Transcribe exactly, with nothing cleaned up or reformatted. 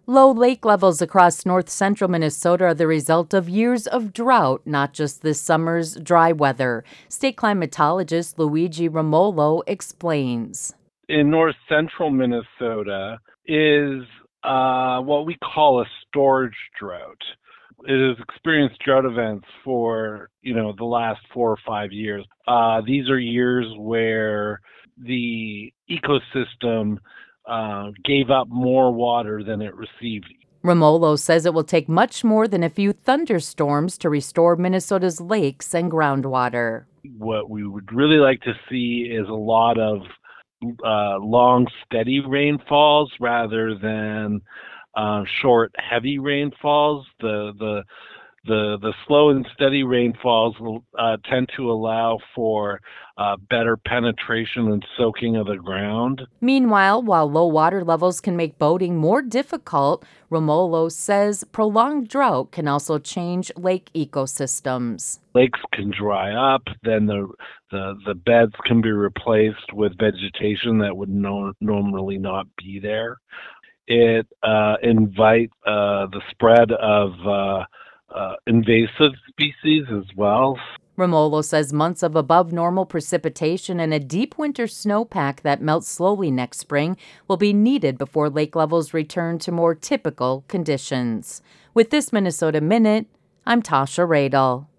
Low lake levels across north central Minnesota are the result of years of drought, not just this summer's dry weather. State climatologist Luigi Romolo explains. In north central Minnesota is uh, what we call a storage drought. It has experienced drought events for, you know, the last four or five years. Uh, these are years where the ecosystem uh, gave up more water than it received. Romolo says it will take much more than a few thunderstorms to restore Minnesota's lakes and groundwater. What we would really like to see is a lot of uh, long, steady rainfalls rather than uh, short, heavy rainfalls. The the the the slow and steady rainfalls will uh, tend to allow for uh, better penetration and soaking of the ground. Meanwhile, while low water levels can make boating more difficult, Romolo says prolonged drought can also change lake ecosystems. Lakes can dry up, then the the, the beds can be replaced with vegetation that would no, normally not be there. It uh, invites uh, the spread of uh, uh, invasive species as well. Romolo says months of above normal precipitation and a deep winter snowpack that melts slowly next spring will be needed before lake levels return to more typical conditions. With this Minnesota Minute, I'm Tasha Radel.